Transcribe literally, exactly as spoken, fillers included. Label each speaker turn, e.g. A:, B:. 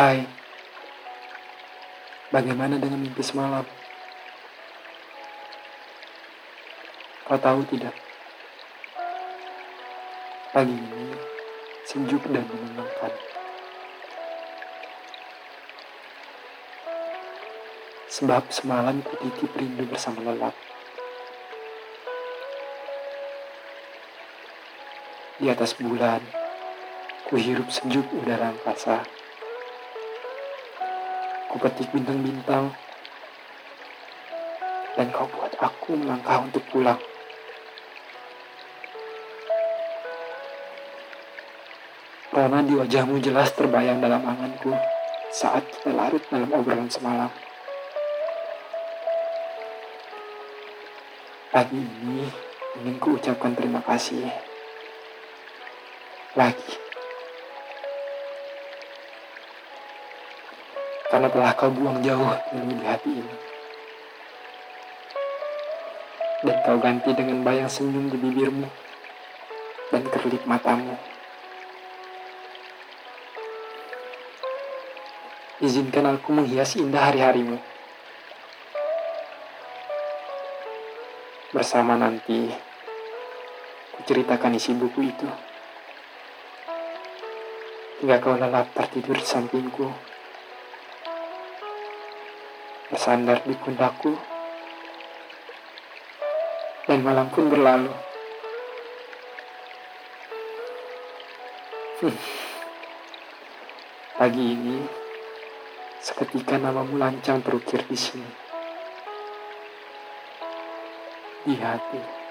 A: Hai, bagaimana dengan mimpi semalam? Kau tahu tidak, pagi ini sejuk dan menenangkan. Sebab semalam kutitip rindu bersama lelap. Di atas bulan, kuhirup sejuk udara angkasa. Kupetik bintang-bintang, dan kau buat aku melangkah untuk pulang. Rona di wajahmu jelas terbayang dalam anganku saat kita larut dalam obrolan semalam. Pagi ini ingin ku ucapkan terima kasih. Lagi. Karena telah kau buang jauh ilmu di hati ini. Dan kau ganti dengan bayang senyum di bibirmu dan kerlip matamu. Izinkan aku menghiasi indah hari-harimu. Bersama nanti, kuceritakan isi buku itu. Hingga kau lelap tertidur di sampingku. Bersandar di pundakku. Dan malam pun berlalu. Hmm. Pagi ini, seketika namamu lancang terukir di sini. Di hati.